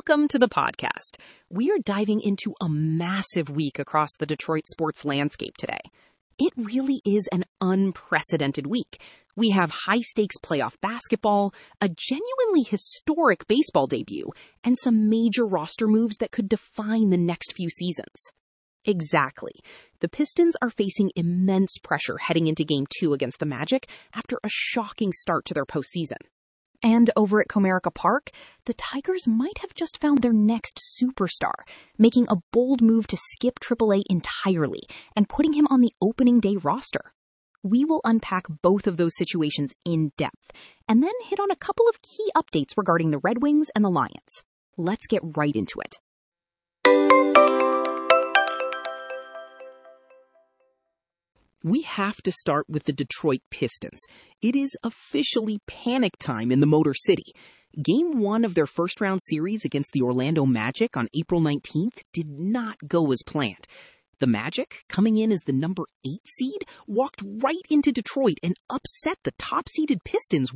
Welcome to the podcast. We are diving into a massive week across the Detroit sports landscape today. It really is an unprecedented week. We have high-stakes playoff basketball, a genuinely historic baseball debut, and some major roster moves that could define the next few seasons. Exactly. The Pistons are facing immense pressure heading into Game 2 against the Magic after a shocking start to their postseason. And over at Comerica Park, the Tigers might have just found their next superstar, making a bold move to skip AAA entirely and putting him on the opening day roster. We will unpack both of those situations in depth, and then hit on a couple of key updates regarding the Red Wings and the Lions. Let's get right into it. We have to start with the Detroit Pistons. It is officially panic time in the Motor City. Game 1 of their first-round series against the Orlando Magic on April 19th did not go as planned. The Magic, coming in as the number 8 seed, walked right into Detroit and upset the top-seeded Pistons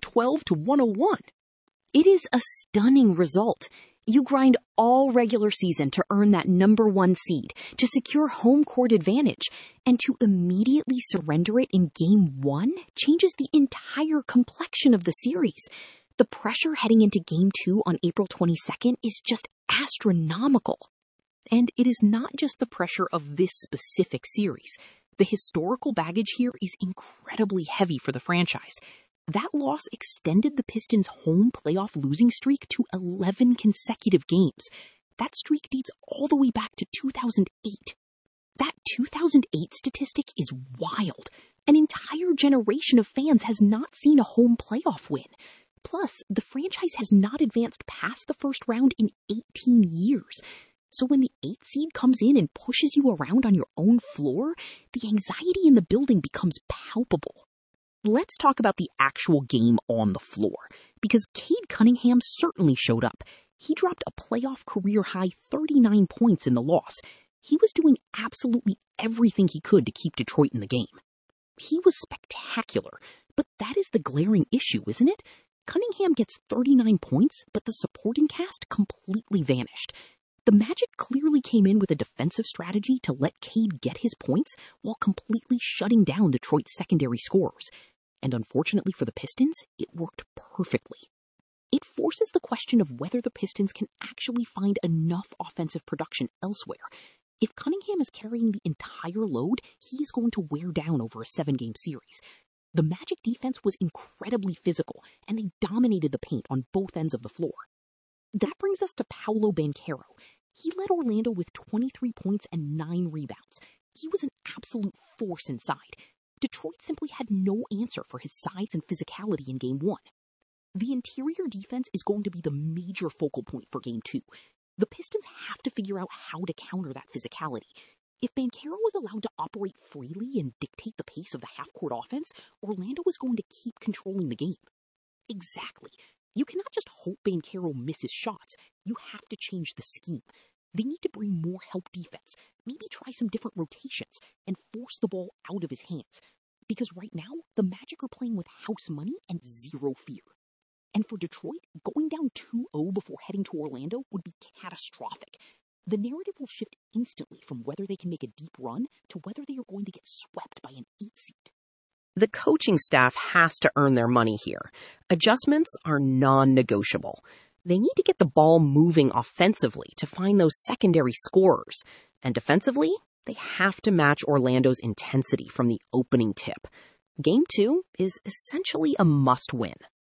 112-101. It is a stunning result. You grind all regular season to earn that number 1 seed, to secure home court advantage, and to immediately surrender it in Game 1 changes the entire complexion of the series. The pressure heading into Game 2 on April 22nd is just astronomical. And it is not just the pressure of this specific series. The historical baggage here is incredibly heavy for the franchise. That loss extended the Pistons' home playoff losing streak to 11 consecutive games. That streak dates all the way back to 2008. That 2008 statistic is wild. An entire generation of fans has not seen a home playoff win. Plus, the franchise has not advanced past the first round in 18 years. So when the 8th seed comes in and pushes you around on your own floor, the anxiety in the building becomes palpable. Let's talk about the actual game on the floor, because Cade Cunningham certainly showed up. He dropped a playoff career-high 39 points in the loss. He was doing absolutely everything he could to keep Detroit in the game. He was spectacular, but that is the glaring issue, isn't it? Cunningham gets 39 points, but the supporting cast completely vanished. The Magic clearly came in with a defensive strategy to let Cade get his points while completely shutting down Detroit's secondary scorers. And unfortunately for the Pistons, it worked perfectly. It forces the question of whether the Pistons can actually find enough offensive production elsewhere. If Cunningham is carrying the entire load, he is going to wear down over a 7-game series. The Magic defense was incredibly physical, and they dominated the paint on both ends of the floor. That brings us to Paolo Banchero. He led Orlando with 23 points and 9 rebounds. He was an absolute force inside. Detroit simply had no answer for his size and physicality in Game 1. The interior defense is going to be the major focal point for Game 2. The Pistons have to figure out how to counter that physicality. If Banchero was allowed to operate freely and dictate the pace of the half-court offense, Orlando was going to keep controlling the game. Exactly. You cannot just hope Banchero misses shots. You have to change the scheme. They need to bring more help defense, maybe try some different rotations, and force the ball out of his hands. Because right now, the Magic are playing with house money and zero fear. And for Detroit, going down 2-0 before heading to Orlando would be catastrophic. The narrative will shift instantly from whether they can make a deep run to whether they are going to get swept by an 8 seed. The coaching staff has to earn their money here. Adjustments are non-negotiable. They need to get the ball moving offensively to find those secondary scorers. And defensively, they have to match Orlando's intensity from the opening tip. Game 2 is essentially a must-win.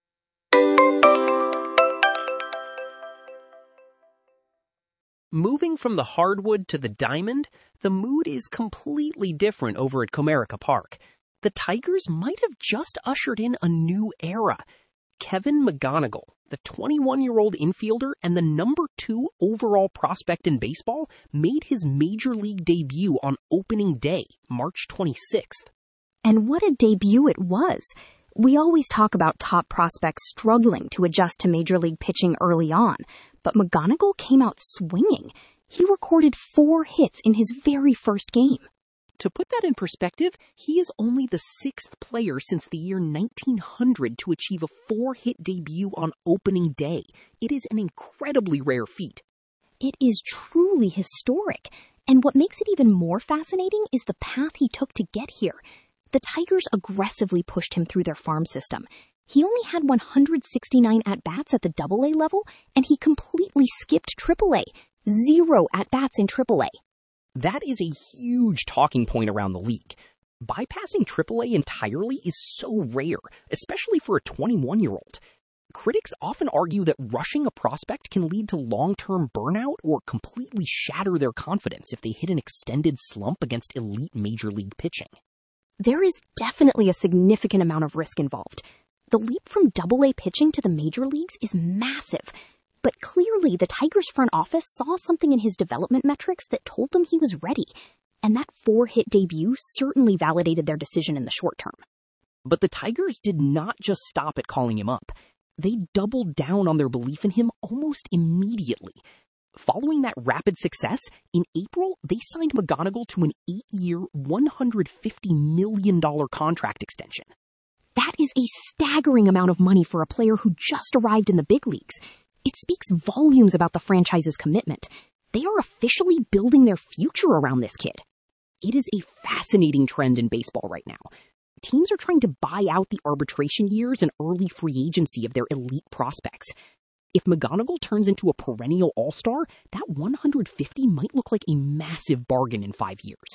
Moving from the hardwood to the diamond, the mood is completely different over at Comerica Park. The Tigers might have just ushered in a new era. Kevin McGonigal, the 21-year-old infielder and the number 2 overall prospect in baseball, made his major league debut on opening day, March 26th. And what a debut it was. We always talk about top prospects struggling to adjust to major league pitching early on, but McGonigal came out swinging. He recorded 4 hits in his very first game. To put that in perspective, he is only the sixth player since the year 1900 to achieve a 4-hit debut on opening day. It is an incredibly rare feat. It is truly historic. And what makes it even more fascinating is the path he took to get here. The Tigers aggressively pushed him through their farm system. He only had 169 at-bats at the AA level, and he completely skipped AAA. 0 at-bats in AAA. That is a huge talking point around the league. Bypassing AAA entirely is so rare, especially for a 21-year-old. Critics often argue that rushing a prospect can lead to long-term burnout or completely shatter their confidence if they hit an extended slump against elite major league pitching. There is definitely a significant amount of risk involved. The leap from AA pitching to the major leagues is massive. But clearly, the Tigers front office saw something in his development metrics that told them he was ready. And that 4-hit debut certainly validated their decision in the short term. But the Tigers did not just stop at calling him up. They doubled down on their belief in him almost immediately. Following that rapid success, in April, they signed McGonigal to an 8-year, $150 million contract extension. That is a staggering amount of money for a player who just arrived in the big leagues. It speaks volumes about the franchise's commitment. They are officially building their future around this kid. It is a fascinating trend in baseball right now. Teams are trying to buy out the arbitration years and early free agency of their elite prospects. If McGonigal turns into a perennial all-star, that 150 might look like a massive bargain in 5 years.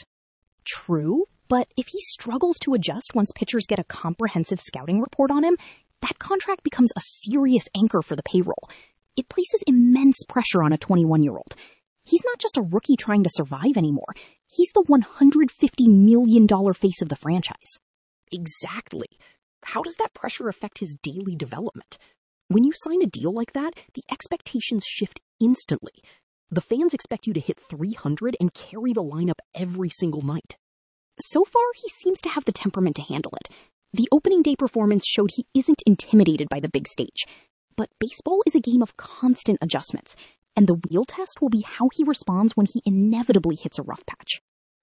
True, but if he struggles to adjust once pitchers get a comprehensive scouting report on him, that contract becomes a serious anchor for the payroll. It places immense pressure on a 21-year-old. He's not just a rookie trying to survive anymore. He's the $150 million face of the franchise. Exactly. How does that pressure affect his daily development? When you sign a deal like that, the expectations shift instantly. The fans expect you to hit 300 and carry the lineup every single night. So far, he seems to have the temperament to handle it. The opening day performance showed he isn't intimidated by the big stage. But baseball is a game of constant adjustments, and the real test will be how he responds when he inevitably hits a rough patch.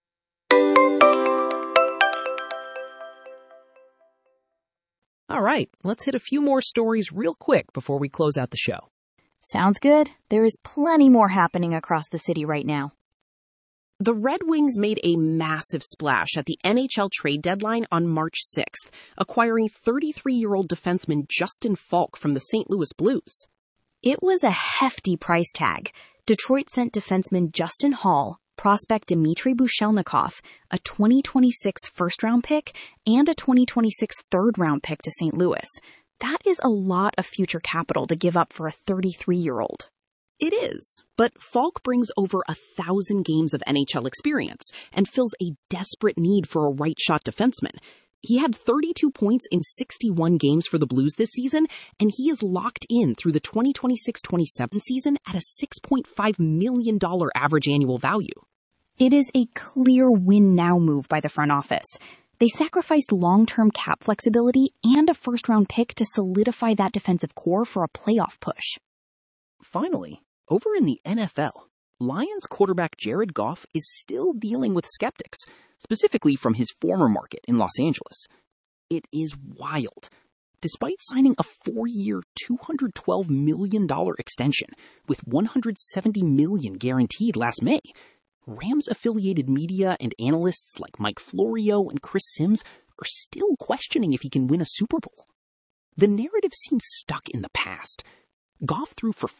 All right, let's hit a few more stories real quick before we close out the show. Sounds good. There is plenty more happening across the city right now. The Red Wings made a massive splash at the NHL trade deadline on March 6th, acquiring 33-year-old defenseman Justin Falk from the St. Louis Blues. It was a hefty price tag. Detroit sent defenseman Justin Hall, prospect Dmitry Bushelnikov, a 2026 first-round pick, and a 2026 third-round pick to St. Louis. That is a lot of future capital to give up for a 33-year-old. It is, but Falk brings over 1,000 games of NHL experience and fills a desperate need for a right-shot defenseman. He had 32 points in 61 games for the Blues this season, and he is locked in through the 2026-27 season at a $6.5 million average annual value. It is a clear win-now move by the front office. They sacrificed long-term cap flexibility and a first-round pick to solidify that defensive core for a playoff push. Finally, over in the NFL, Lions quarterback Jared Goff is still dealing with skeptics, specifically from his former market in Los Angeles. It is wild. Despite signing a 4-year, $212 million extension with $170 million guaranteed last May, Rams-affiliated media and analysts like Mike Florio and Chris Sims are still questioning if he can win a Super Bowl. The narrative seems stuck in the past. Goff threw for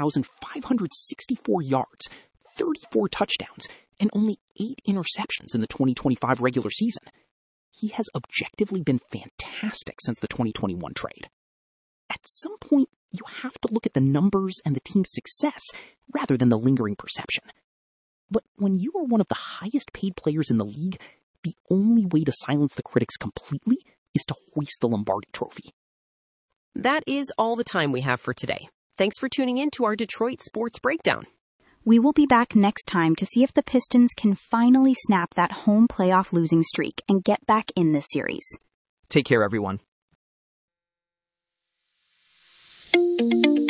4,564 yards, 34 touchdowns, and only 8 interceptions in the 2025 regular season. He has objectively been fantastic since the 2021 trade. At some point, you have to look at the numbers and the team's success rather than the lingering perception. But when you are one of the highest paid players in the league, the only way to silence the critics completely is to hoist the Lombardi Trophy. That is all the time we have for today. Thanks for tuning in to our Detroit Sports Breakdown. We will be back next time to see if the Pistons can finally snap that home playoff losing streak and get back in this series. Take care, everyone.